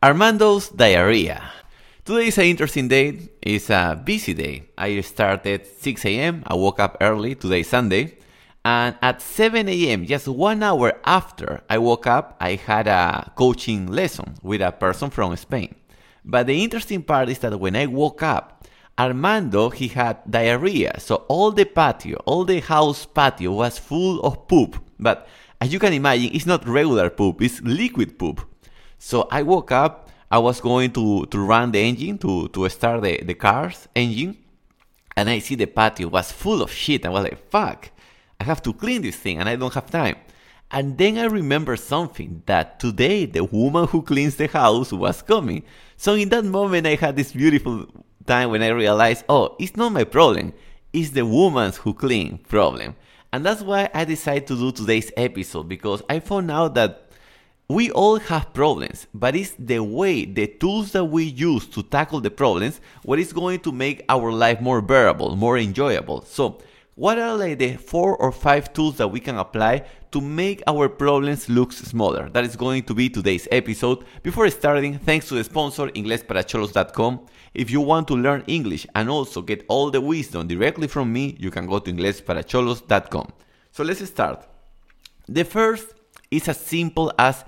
Armando's diarrhea. Today is an interesting day. It's a busy day. I started 6 a.m. I woke up early. Today is Sunday. And at 7 a.m., just 1 hour after I woke up, I had a coaching lesson with a person from Spain. But the interesting part is that when I woke up, Armando, he had diarrhea. So all the patio, all the house patio was full of poop. But as you can imagine, it's not regular poop, it's liquid poop. So I woke up, I was going to run the engine, to start the car's engine. And I see the patio was full of shit. I was like, fuck, I have to clean this thing and I don't have time. And then I remember something, that today the woman who cleans the house was coming. So in that moment I had this beautiful time when I realized, oh, it's not my problem. It's the woman's who clean problem. And that's why I decided to do today's episode, because I found out that we all have problems, but it's the way, the tools that we use to tackle the problems, what is going to make our life more bearable, more enjoyable. So what are like the 4 or 5 tools that we can apply to make our problems look smaller? That is going to be today's episode. Before starting, thanks to the sponsor, inglesparacholos.com. If you want to learn English and also get all the wisdom directly from me, you can go to inglesparacholos.com. So let's start. The first is as simple as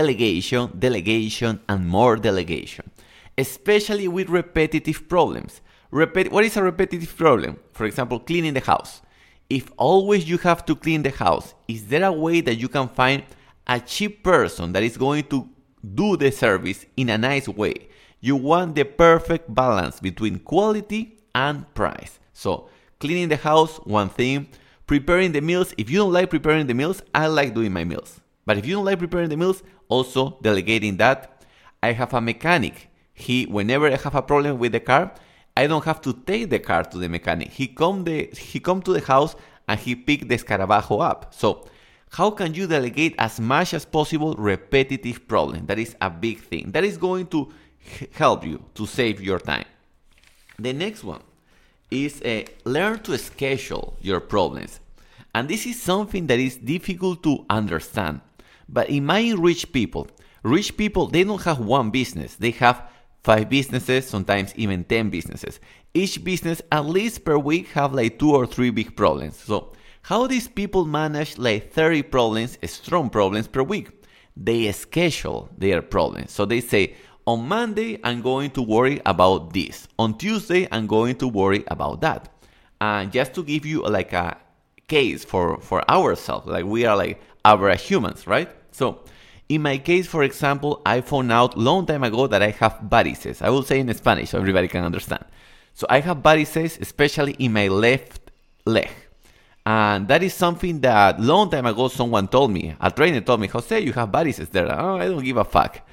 delegation, and more delegation, especially with repetitive problems. What is a repetitive problem? For example, cleaning the house. If always you have to clean the house, is there a way that you can find a cheap person that is going to do the service in a nice way? You want the perfect balance between quality and price. So cleaning the house, one thing. Preparing the meals. If you don't like preparing the meals, I like doing my meals. But if you don't like preparing the meals, also delegating that. I have a mechanic. Whenever I have a problem with the car, I don't have to take the car to the mechanic. He come to the house and he pick the Scarabajo up. So how can you delegate as much as possible repetitive problem? That is a big thing. That is going to help you to save your time. The next one is learn to schedule your problems. And this is something that is difficult to understand. But imagine rich people, they don't have one business. They have 5 businesses, sometimes even 10 businesses. Each business, at least per week, have like 2 or 3 big problems. So how these people manage like 30 problems, strong problems per week? They schedule their problems. So they say, on Monday, I'm going to worry about this. On Tuesday, I'm going to worry about that. And just to give you like a case for ourselves, like we are like average humans, right? So in my case, for example, I found out long time ago that I have varices. I will say in Spanish so everybody can understand. So I have varices, especially in my left leg. And that is something that long time ago someone told me. A trainer told me, Jose, you have varices there. Oh, I don't give a fuck.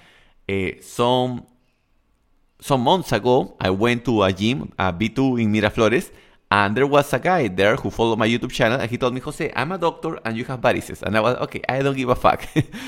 Some months ago, I went to a gym, a B2 in Miraflores, and there was a guy there who followed my YouTube channel, and he told me, Jose, I'm a doctor and you have varices. And I was, okay, I don't give a fuck.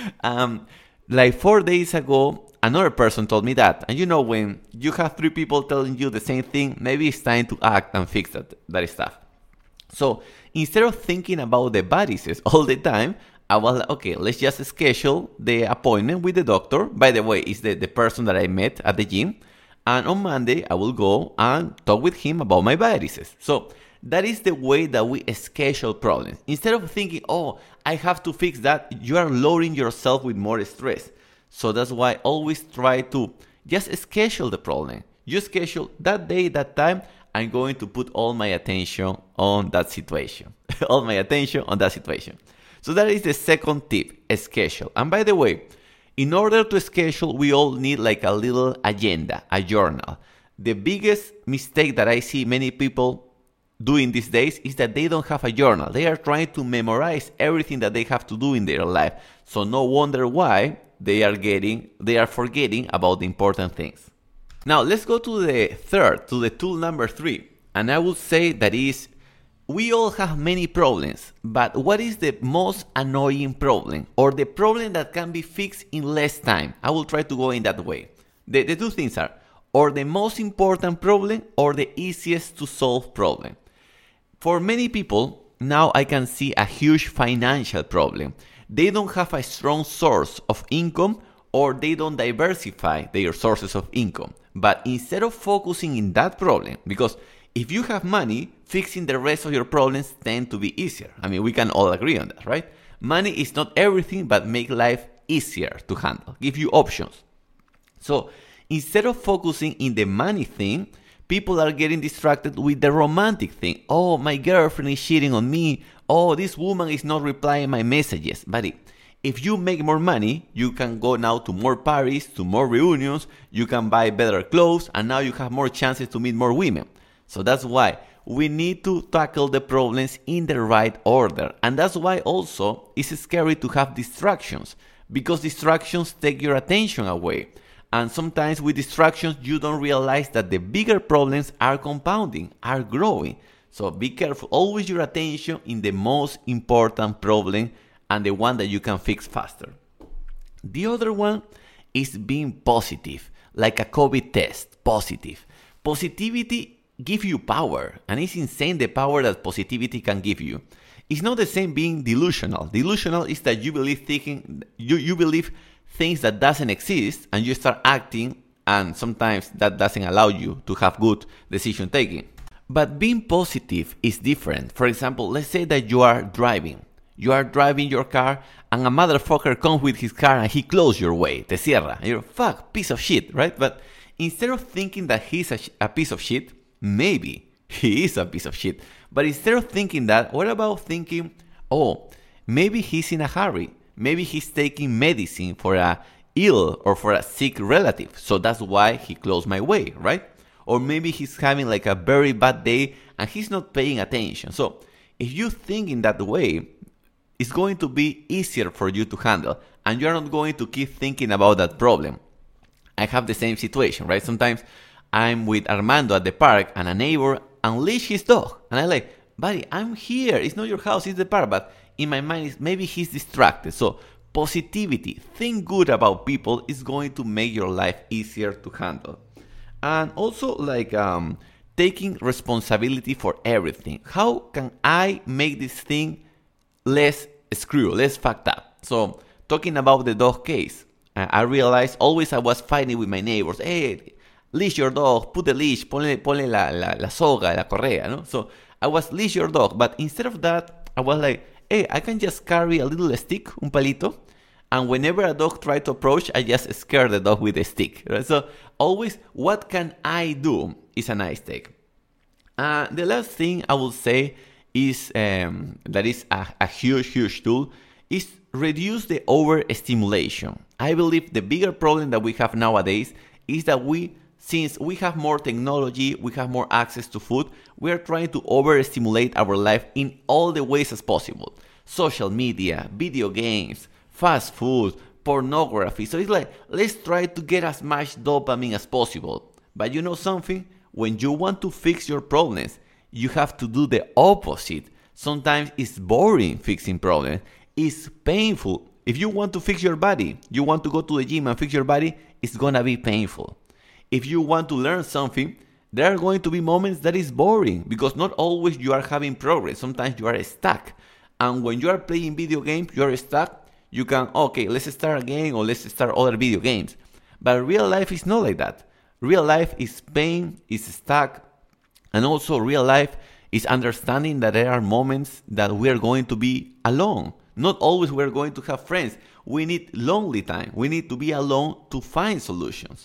Like 4 days ago, another person told me that. And you know, when you have 3 people telling you the same thing, maybe it's time to act and fix that stuff. So instead of thinking about the varices all the time, I was like, okay, let's just schedule the appointment with the doctor. By the way, it's the person that I met at the gym. And on Monday, I will go and talk with him about my varices. So that is the way that we schedule problems. Instead of thinking, oh, I have to fix that, you are loading yourself with more stress. So that's why I always try to just schedule the problem. You schedule that day, that time, I'm going to put all my attention on that situation. All my attention on that situation. So that is the second tip, schedule. And by the way, in order to schedule, we all need like a little agenda, a journal. The biggest mistake that I see many people doing these days is that they don't have a journal. They are trying to memorize everything that they have to do in their life. So no wonder why they are forgetting about the important things. Now let's go to the tool number 3. And I would say that is, we all have many problems, but what is the most annoying problem, or the problem that can be fixed in less time? I will try to go in that way. The 2 things are, or the most important problem, or the easiest to solve problem. For many people, now I can see a huge financial problem. They don't have a strong source of income, or they don't diversify their sources of income. But instead of focusing in that problem, because if you have money, fixing the rest of your problems tend to be easier. I mean, we can all agree on that, right? Money is not everything, but make life easier to handle, give you options. So instead of focusing in the money thing, people are getting distracted with the romantic thing. Oh, my girlfriend is cheating on me. Oh, this woman is not replying my messages. But if you make more money, you can go now to more parties, to more reunions, you can buy better clothes, and now you have more chances to meet more women. So that's why we need to tackle the problems in the right order. And that's why also it's scary to have distractions, because distractions take your attention away. And sometimes with distractions, you don't realize that the bigger problems are compounding, are growing. So be careful. Always your attention in the most important problem and the one that you can fix faster. The other one is being positive, like a COVID test, positive. Positivity gives you power, and it's insane the power that positivity can give you. It's not the same being delusional. Delusional is that you believe you believe things that doesn't exist, and you start acting, and sometimes that doesn't allow you to have good decision taking. But being positive is different. For example, let's say that you are driving. You are driving your car, and a motherfucker comes with his car and he closes your way, te cierra. And you're, fuck, piece of shit, right? But instead of thinking that he's a piece of shit, maybe he is a piece of shit. But instead of thinking that, what about thinking, oh, maybe he's in a hurry. Maybe he's taking medicine for a ill or for a sick relative. So that's why he closed my way, right? Or maybe he's having like a very bad day and he's not paying attention. So if you think in that way, it's going to be easier for you to handle, and you're not going to keep thinking about that problem. I have the same situation, right? Sometimes I'm with Armando at the park and a neighbor unleashed his dog. And I'm like, buddy, I'm here. It's not your house, it's the park. But in my mind, maybe he's distracted. So positivity, think good about people, is going to make your life easier to handle. And also like taking responsibility for everything. How can I make this thing less less fucked up? So talking about the dog case, I realized always I was fighting with my neighbors. Hey, leash your dog, put the leash, ponle la soga, la correa, no? So I was leash your dog, but instead of that, I was like, hey, I can just carry a little stick, un palito, and whenever a dog tries to approach, I just scare the dog with a stick, right? So always, what can I do is a nice take. The last thing I will say is, that is a huge tool, is reduce the overstimulation. I believe the bigger problem that we have nowadays is that since we have more technology, we have more access to food, we are trying to overstimulate our life in all the ways as possible. Social media, video games, fast food, pornography. So it's like, let's try to get as much dopamine as possible. But you know something? When you want to fix your problems, you have to do the opposite. Sometimes it's boring fixing problems. It's painful. If you want to fix your body, you want to go to the gym and fix your body, it's gonna be painful. If you want to learn something, there are going to be moments that is boring, because not always you are having progress. Sometimes you are stuck. And when you are playing video games, you are stuck. You can, okay, let's start again, or let's start other video games. But real life is not like that. Real life is pain, is stuck. And also real life is understanding that there are moments that we are going to be alone. Not always we are going to have friends. We need lonely time. We need to be alone to find solutions.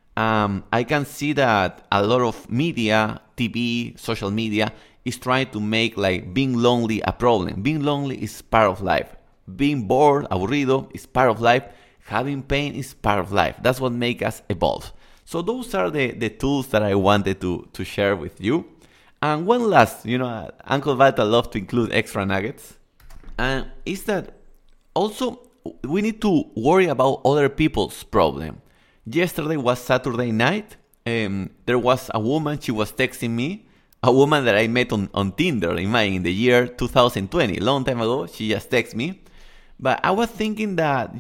I can see that a lot of media, TV, social media, is trying to make like being lonely a problem. Being lonely is part of life. Being bored, aburrido, is part of life. Having pain is part of life. That's what makes us evolve. So those are the tools that I wanted to share with you. And one last, Uncle Vata loves to include extra nuggets. And is that also we need to worry about other people's problem. Yesterday was Saturday night. There was a woman, she was texting me, a woman that I met on Tinder in the year 2020, long time ago. She just texted me. But I was thinking that,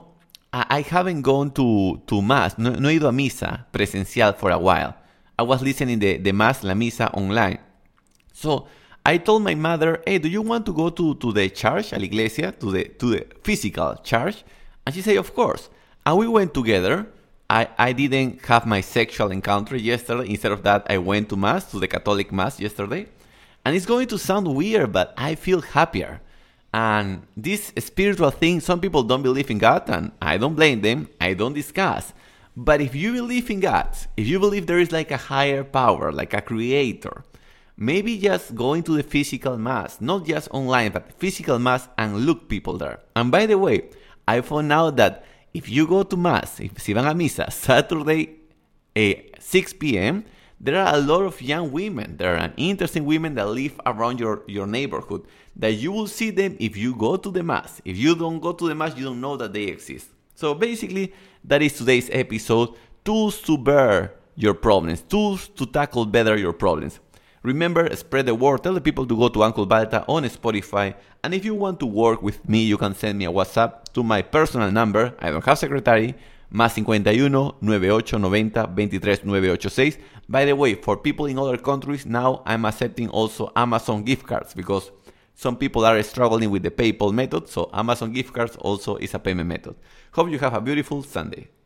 I haven't gone to Mass, no he ido a misa presencial for a while. I was listening the Mass, la misa online. So I told my mother, hey, do you want to go to the church, a la iglesia, to the physical church? And she said, of course. And we went together. I didn't have my sexual encounter yesterday. Instead of that, I went to Mass, to the Catholic Mass yesterday. And it's going to sound weird, but I feel happier. And this spiritual thing, some people don't believe in God, and I don't blame them. I don't discuss. But if you believe in God, if you believe there is like a higher power, like a creator, maybe just going to the physical Mass, not just online, but physical Mass, and look people there. And by the way, I found out that if you go to Mass, si van a misa, Saturday 6 p.m., there are a lot of young women. There are interesting women that live around your neighborhood that you will see them if you go to the Mass. If you don't go to the Mass, you don't know that they exist. So basically, that is today's episode. Tools to bear your problems. Tools to tackle better your problems. Remember, spread the word. Tell the people to go to Uncle Balta on Spotify. And if you want to work with me, you can send me a WhatsApp to my personal number. I don't have secretary. Más 51 98 90 23 986. By the way, for people in other countries, now I'm accepting also Amazon gift cards because some people are struggling with the PayPal method. So Amazon gift cards also is a payment method. Hope you have a beautiful Sunday.